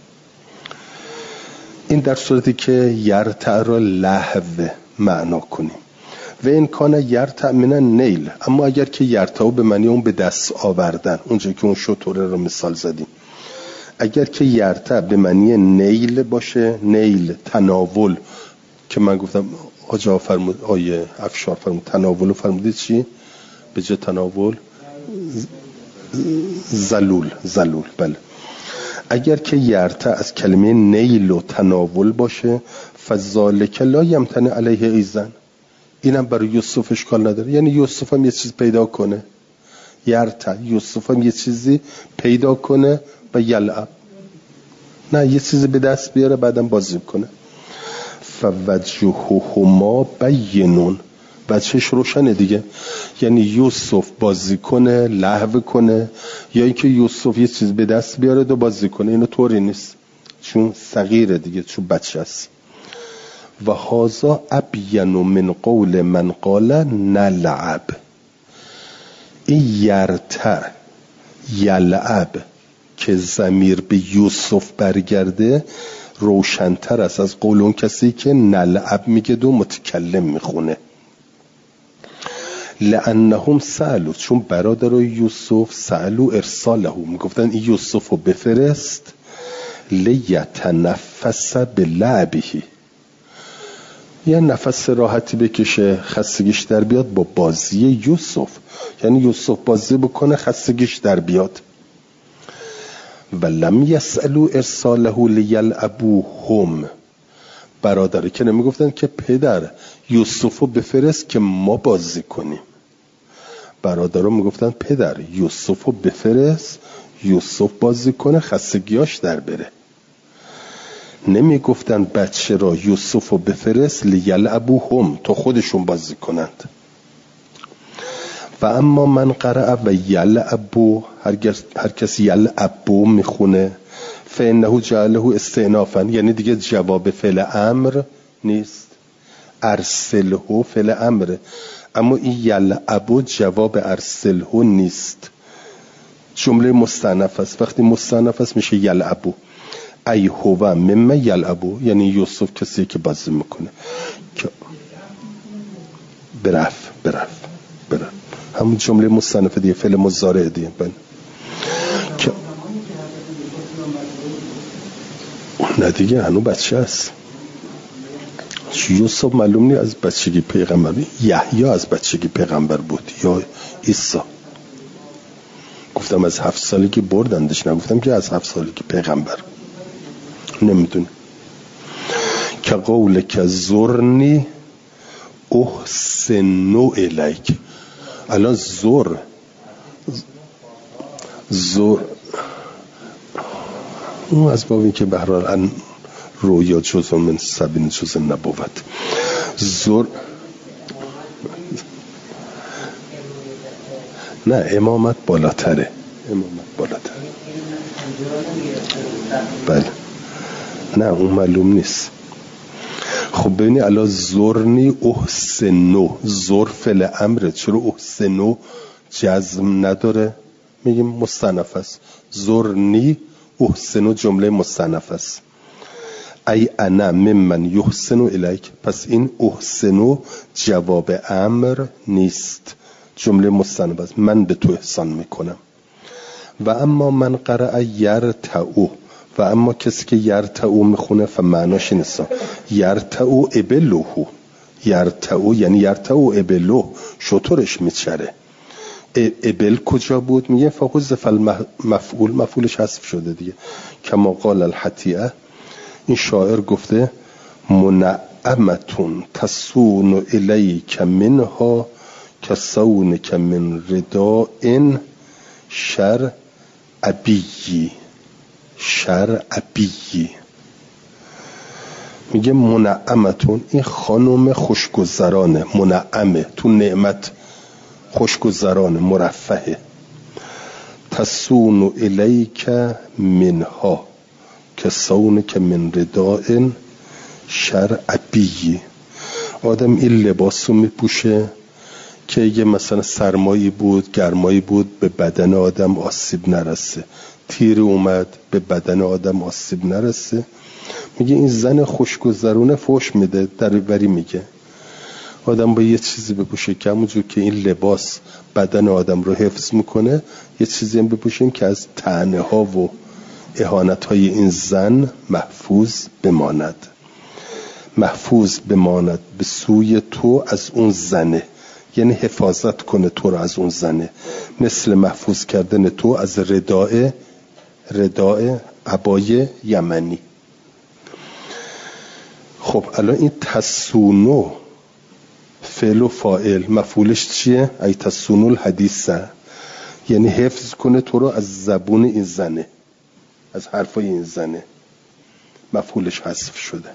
این در صورتی که یرتع را لهو معنا کنیم. و این کان یرتع من نیل، اما اگر که یرتع به معنی اون به دست آوردن، اونجا که اون شطوره رو مثال زدیم، اگر که یرتع به معنی نیل باشه، نیل تناول، که من گفتم آجا فرمود آیه افشار فرمود تناول، فرمودید چی؟ به جای تناول زلول. بله اگر که یرتع از کلمه نیل و تناول باشه، فذالک لا یمتنع علیه ایزن، اینم برای یوسف اشکال نداره. یعنی یوسف هم یه چیز پیدا کنه، یوسف هم یه چیزی پیدا کنه و یلعب، نه یه چیزی به دست بیاره بعدم بازی کنه. فوجههما بینون، وجهش روشنه دیگه. یعنی یوسف بازی کنه، لهو کنه، یا اینکه یوسف یه چیز به دست بیاره و بازی کنه. اینو طوری نیست، چون صغیره دیگه، چون بچه است. و هذا ابین من قول من قال نلعب. این یرتع یلعب که ضمیر به یوسف برگرده روشن‌تر است از قول اون کسی که نلعب میگه و متکلم میخونه. لانهم سألوا، چون برادر یوسف سألوا ارساله، میگفتن این یوسف رو بفرست لیتنفس بلعبه، یه نفس راحتی بکشه، خستگیش در بیاد با بازی یوسف. یعنی یوسف بازی بکنه خستگیش در بیاد. ولم یسألوا ارساله لیلعبوهم، برادر که نمیگفتن که پدر یوسفو بفرست که ما بازی کنیم. برادرها میگفتن پدر یوسفو بفرست یوسف بازی کنه خستگیاش در بره. نمیگفتن بچه را یوسفو بفرست لیلعبوهم، تا خودشون بازی کنند. و اما من قرأ و یلعبو، هر کسی یلعبو میخونه فانه جعله استئنافا، یعنی دیگه جواب فعل امر نیست، ارسله فعل امر. اما این یلعبو جواب ارسله نیست، جمله مستأنف است. وقتی مستأنف است میشه یلعبو. ای هو مما یلعبو، یعنی یوسف کسی که بازی میکنه. برف همون جمله مستأنف دیگه، فعل مضارع دیگه. نه دیگه هنو بچه است. یوسف معلوم نیست از بچگی پیغمبر، یحیی از بچگی پیغمبر بود یا عیسی. گفتم از 7 سالگی بردندش، نگفتم که از 7 سالگی پیغمبر. نمیدونی که قول که زرنی احسنو الیک. الان زور اون از باب این که به هر حال رویا جزء من 70 جزء نبوت. زور نه، امامت بالاتره. بله نه اون معلوم نیست. خب ببینی الان زرنی احسنو، زر فعل امره، چرا احسنو جزم نداره؟ میگیم مستأنف است. زرنی احسنو جمله مستأنف است. ای انا ممن یحسن الیک، پس این احسنو جواب امر نیست، جمله مستأنف است، من به تو احسان میکنم. و اما من قرأ یرتعو، و اما کسی که یرتعو میخونه فمعناش این است یرتعو ابلوهو. یرتعو یعنی یرتعو ابلو، شطورش میچره. ابل کجا بود؟ میگه فحذف المفعول، مفعولش حذف شده دیگه. کما قال الحتیه، این شاعر گفته منعمتون تسون الیک منها کسونک من رداء شر ابیی. میگه منعمتون، این خانم خوشگذرانه، منعمه تو نعمت خوشگذرانه، مرفهه. تسون الیک منها کسونک من رداء شر ابیی. آدم این لباس رو میپوشه که اگه مثلا سرمایی بود، گرمایی بود، به بدن آدم آسیب نرسه. تیر اومد به بدن آدم آسیب نرسه. میگه این زن خوشگذرونه فوش میده، دربری میگه آدم با یه چیزی بپوشه که همونجور که این لباس بدن آدم رو حفظ میکنه، یه چیزی هم بپوشیم که از طعنه ها و اهانت های این زن محفوظ بماند به سوی تو از اون زنه. یعنی حفاظت کنه تو رو از اون زنه، مثل محفوظ کردن تو از رداء عبای یمنی. خب الان این تسونو فعل و فاعل مفعولش چیه؟ ای تصونو الحدیثه، یعنی حفظ کنه تو رو از زبون این زنه، از حرفای این زنه. مفعولش حذف شده.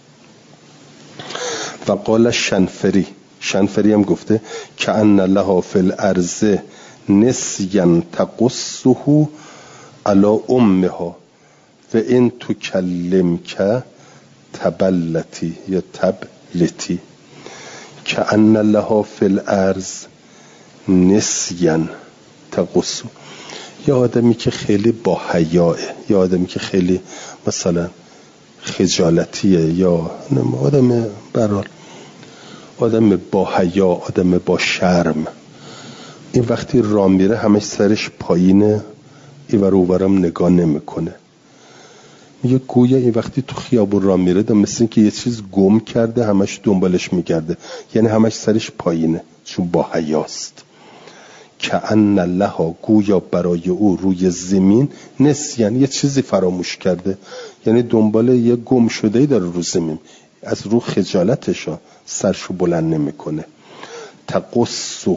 و قال شنفری هم گفته که ان لها فی الارض نسیا تقصه علی امها و این تکلمک تبلتی یا تبلتی. که ان لها فی الارض نسیا تقصه، یا آدمی که خیلی با حیاه، یا آدمی که خیلی مثلا خجالتیه، یا آدم برحال آدم با حیا، آدم با شرم، این وقتی راه میره همش سرش پایینه، اینور اونورم نگاه نمیکنه. میگه گویا این وقتی تو خیابون راه میره مثل این که یه چیز گم کرده همش دنبالش میگرده، یعنی همش سرش پایینه چون با حیاست. که ان لها، گویا برای او روی زمین نسیان، یه چیزی فراموش کرده، یعنی دنبال یه گم شده‌ای داره رو زمین، از رو خجالتشا سرشو بلند نمیکنه. تقصه،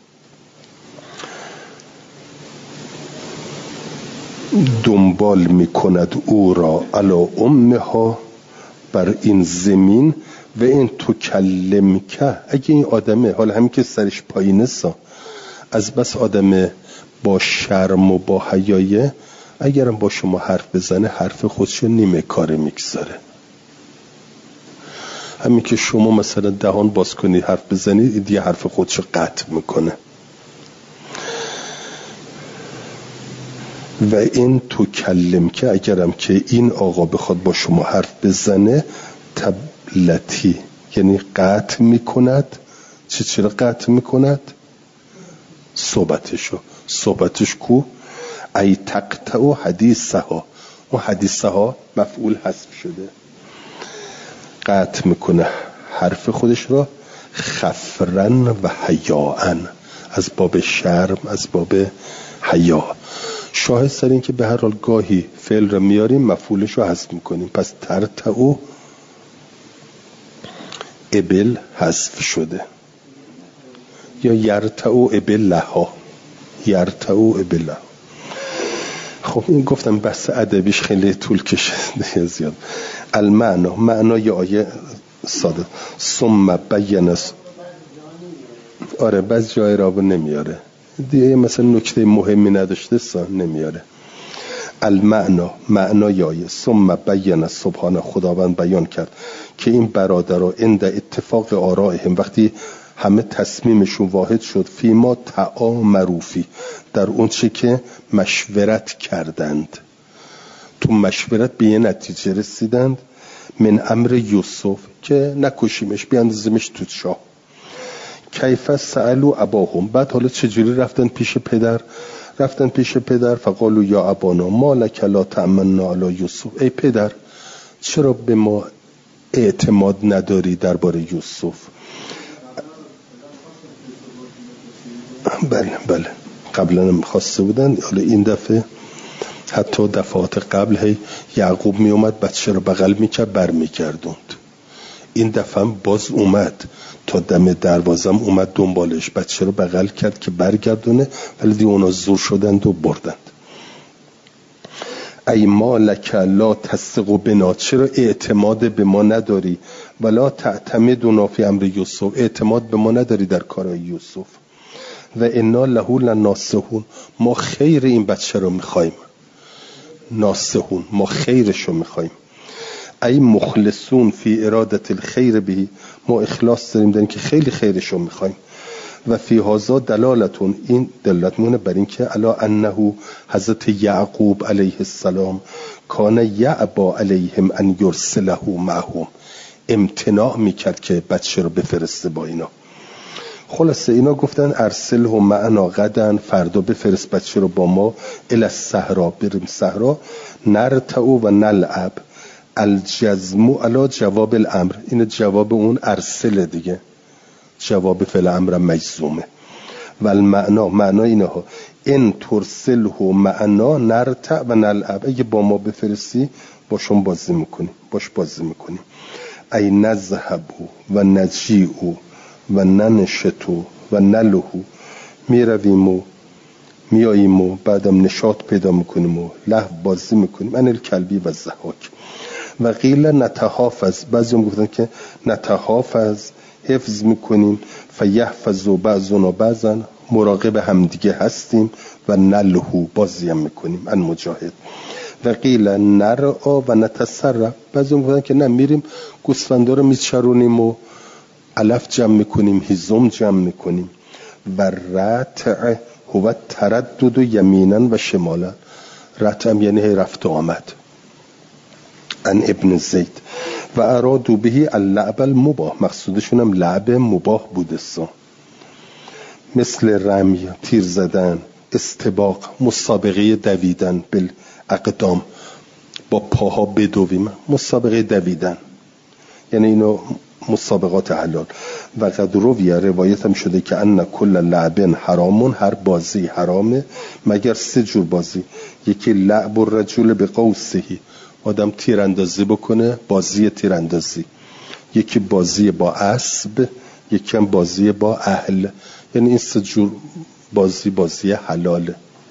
دنبال میکند او را علی امها، بر این زمین. و این تکلمک، اگه این آدمه حالا همین که سرش پایینه سا از بس آدم با شرم و با حیایه، اگرم با شما حرف بزنه حرف خودشو نیمه کاره میگذاره. همین که شما مثلا دهان باز کنید حرف بزنید، دیگه حرف خودشو قطع میکنه. و این تکلم که اگرم که این آقا بخواد با شما حرف بزنه، تبلتی، یعنی قطع میکند. چرا قطع میکند؟ صحبتش کو؟ ای تقطع حدیثها، اون حدیثها مفعول حذف شده، قطع میکنه حرف خودش را، خفرن و حیاءن، از باب شرم، از باب حیا. شاهد سر این که به هر حال گاهی فعل را میاریم مفعولش رو حذف میکنیم. پس ترتعو ابل حذف شده، یا یرتعو ابل لها، یرتعو ابل لها. خب این گفتم بحث ادبیش خیلی طول کشیده زیاد. المعنی، معنای آیه ساده. ثم بین، آره بعض جای را نمیاره دیگه، مثلا نکته مهمی نداشته نمیاره. المعنی، معنای آیه. ثم بین، سبحانه خداوند بیان کرد که این برادرها عند اتفاق آرائهم، وقتی همه تصمیمشون واحد شد، فیما تعامروا فی، در اون چه که مشورت کردند، تو مشورت به یه نتیجه رسیدند، من امر یوسف، که نکشیمش بیاندازیمش تو چاه. کیف سألوا اباهم، بعد حالا چجوری رفتن پیش پدر؟ فقالوا یا ابانا ما لک لا تأمنا علی یوسف، ای پدر چرا به ما اعتماد نداری درباره یوسف؟ بله قبلا هم خواسته بودن، حالا این دفعه حتی دفعات قبل هی یعقوب می اومد بچه رو بغل میکرد برمیگردوند، این دفعه هم باز اومد تا دم دروازم اومد دنبالش، بچه رو بغل کرد که برگردونه، ولی دیگه اونا زور شدند و بردند. ای ما لک لا تثق بنا، چرا اعتماد به ما نداری؟ ولا تعتمدنا فی امر یوسف، اعتماد به ما نداری در کارهای یوسف. و انا له لناصحون، ما خیر این بچه رو میخوایم. ناصحون، ما خیرش رو میخوایم. ای مخلصون فی ارادت الخیر به، ما اخلاص داریم در این که خیلی خیرش رو میخوایم. و فی هذا دلالتون، این دلالت مونه بر این که علی انه حضرت یعقوب علیه السلام کان یعبا علیهم ان یرسله معهم، امتناع میکرد که بچه رو بفرسته با اینا. خلاصه اینا گفتن ارسله معنا غدن، فردا بفرست بچه رو با ما الی الصحرا، بریم صحرا، نرتع و نلعب. الجزم علی جواب الامر، این جواب اون ارسله دیگه، جواب فعل امر مجزومه. و المعنا، معنا اینه ها، ان ترسله معنا نرتع و نلعب، اگه با ما بفرستی باشون بازی میکنیم. ای نذهب و نجیع و ننشتو و نلهو، میرویم و میاییم و بعدم نشاط پیدا میکنیم و لهو بازی میکنیم. ان الکلبی و الضحاک. و قیل نتحافظ، بعضی هم گفتن که نتحافظ حفظ میکنیم، فیحفظ بعضنا بعضا، مراقب همدیگه هستیم، و نلهو بازی هم میکنیم. ان مجاهد. و قیل نرعا و نتصرف، بعضی هم گفتن که نه، میریم گوسفندا رو میچرونیم و علف جمع میکنیم، هیزم جمع میکنیم. و رتع هو تردد یمینا و شمالا، رتع هم یعنی رفت و آمد. ان ابن زید. و ارادو بهی اللعب المباح، مقصودشون هم لعب مباح بوده، مثل رمی، تیر زدن، استباق، مسابقه دویدن، بالاقدام، با پاها بدویم، مسابقه دویدن، یعنی اینو مسابقات حلال. و قد رویه، روایت هم شده که ان کل لعب حرامون، هر بازی حرامه مگر 3 جور بازی. یکی لعب الرجل به قوسهی، آدم تیراندازی بکنه، بازی تیراندازی. یکی بازی با اسب، یکی هم بازی با اهل. یعنی این 3 جور بازی حلاله.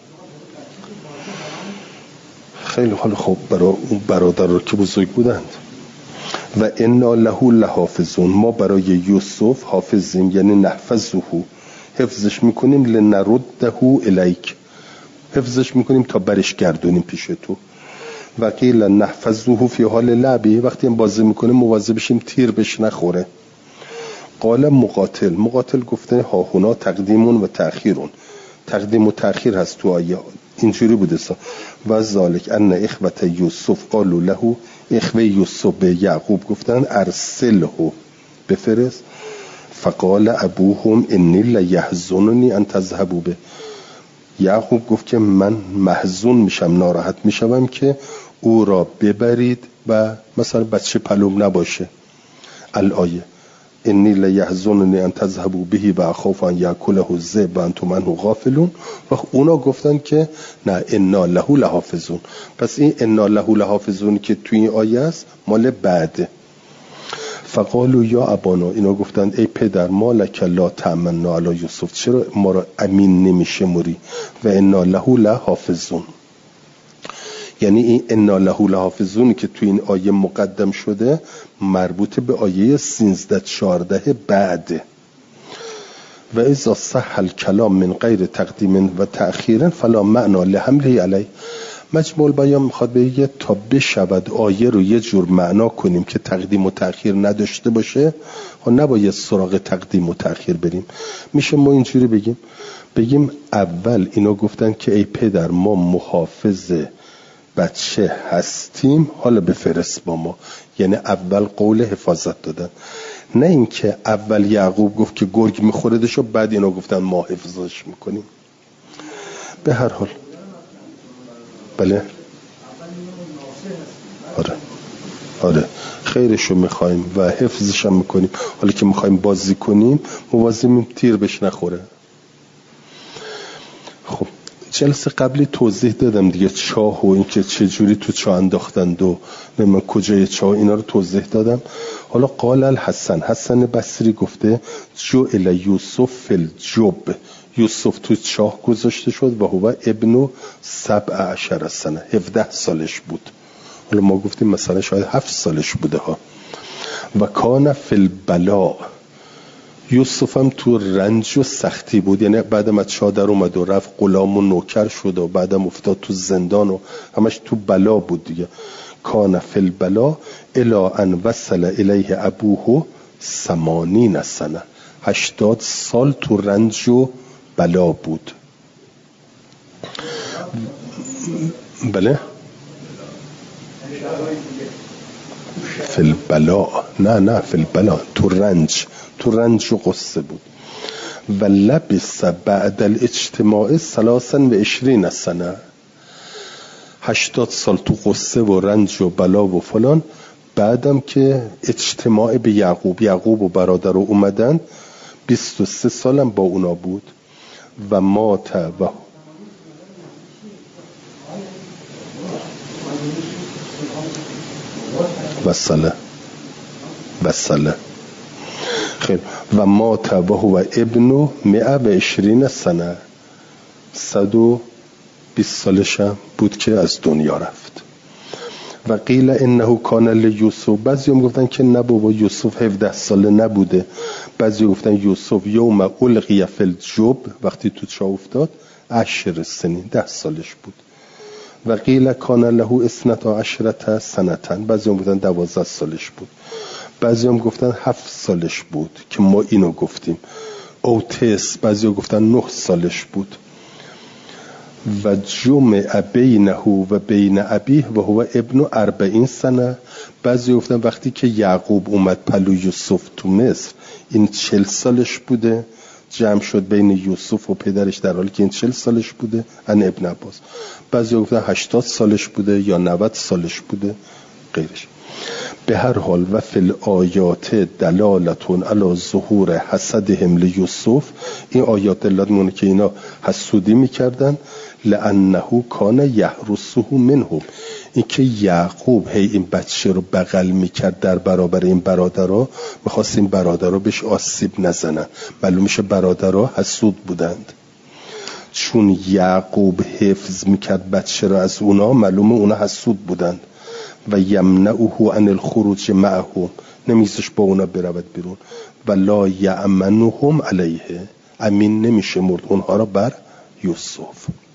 خیلی حال خوب برای اون برادر رو که بزرگ بودند. و انا له لحافظون، ما برای یوسف حافظیم، یعنی نحفظه، حفظش میکنیم، لنرده الیک، حفظش میکنیم تا برش گردونیم پیش تو. و قیل نحفظه فی حال لعبی، وقتی هم بازی میکنیم مواظب بشیم تیر بش نخوره. قال مقاتل گفته ها هنا تقدیمون و تأخیرون، تقدیم و تأخیر هست تو آیه، اینجوری بوده. و ذالک ان اخوت یوسف قالوا له، اخوه یوسف به یعقوب گفتن ارسله، بفرست. فقال ابوهم انی لیحزننی ان تذهبوا به، یعقوب گفت که من محزون میشم، ناراحت میشم که او را ببرید و مثلا بچه پلوم نباشه. الآیه انی لیحزننی ان تذهبوا به و اخاف ان یاکله الذئب و انتم عنه غافلون. و اونا گفتن که نه، انا له لحافظون. پس این انا له لحافظون که توی این آیه است مال بعده. فقالوا یا ابانا، اینا گفتن ای پدر، ما لک لا تأمنا علی یوسف، چرا ما را امین نمیشمری؟ و انا له لحافظون، یعنی این انا له لحافظون که توی این آیه مقدم شده مربوط به آیه 13-14 بعده. و اذا صح الکلام من غیر تقدیم و تأخیر فلا معنا لحمله علی. مجموع بیان میخواد بگه تا بشود آیه رو یه جور معنا کنیم که تقدیم و تأخیر نداشته باشه، و نباید سراغ تقدیم و تأخیر بریم. میشه ما اینجوری بگیم اول اینا گفتن که ای پدر، ما محافظ بچه هستیم، حالا بفرست با ما. یعنی اول قول حفاظت دادن، نه اینکه اول یعقوب گفت که گرگ میخوردش و بعد اینا گفتن ما حفظش میکنیم. به هر حال بله، آره خیرشو میخوایم و حفظش هم میکنیم. حالا که میخوایم بازی کنیم مواظبیم تیر بش نخوره. خب جلسه قبلی توضیح دادم دیگه، چاه و این که چجوری تو چاه انداختند و من کجای چاه، اینا رو توضیح دادم. حالا قال حسن بصری گفته جعل یوسف فی الجب، یوسف تو چاه گذاشته شد و هو ابن 17 سنه، 17 سالش بود. حالا ما گفتیم مثلا شاید 7 سالش بوده ها. و کان فی البلا، یوسف هم تو رنج و سختی بود، یعنی بعدم از چاه در اومد و رفت غلام و نوکر شد و بعدم افتاد تو زندان و همش تو بلا بود دیگه. کان فی البلا الی ان وصل الیه ابوه 80 سنه، 80 سال تو رنج و بلا بود. بله فی البلا، نه فی البلا، تو رنج و قصه بود. و لبس بعد الاجتماع 23 سنه، 80 سال تو قصه و رنج و بلا و فلان. بعدم که اجتماع به یعقوب و برادر رو اومدن 23 سالم با اونا بود. و مات و وصله خیلی و مات و هو ابن 120 سنه 120 سالش هم بود که از دنیا رفت. و قیل انه کان لیوسف، بعضی هم گفتن که نه بابا یوسف 17 ساله نبوده، بعضی گفتن یوسف یوم القی فی الجب، وقتی تو چاه افتاد 10 سنین 10 سالش بود. و قیل کان له 12 سنتن، بعضی هم گفتن 12 سالش بود، بعضی هم گفتن 7 سالش بود که ما اینو گفتیم. اوتس بعضی هم گفتن 9 سالش بود. و جمع بینه و بین ابیه و هو ابن 40 سنه، بعضی گفتن وقتی که یعقوب اومد پلو یوسف تو مصر این 40 سالش بوده، جمع شد بین یوسف و پدرش در حالی که این 40 سالش بوده. ان ابن عباس. بعضی گفتن 80 سالش بوده یا 90 سالش بوده غیرش. به هر حال و فی الآیات دلالتون علی ظهور حسدهم لیوسف، این آیات دلالت می‌کنه که اینا حسودی میکردن، لانه کان یحرسه منهم، این که یعقوب هی این بچه رو بغل میکرد در برابر این برادرها، میخواست این برادرها بهش آسیب نزنن. معلوم میشه برادرها حسود بودند، چون یعقوب حفظ میکرد بچه رو از اونا، معلومه اونا حسود بودند. و یمنعه عن الخروج معهم، نمیزش با اونا برود بیرون. و لا یأمنهم علیه، امین نمیشه مرد اونها را بر یوسف.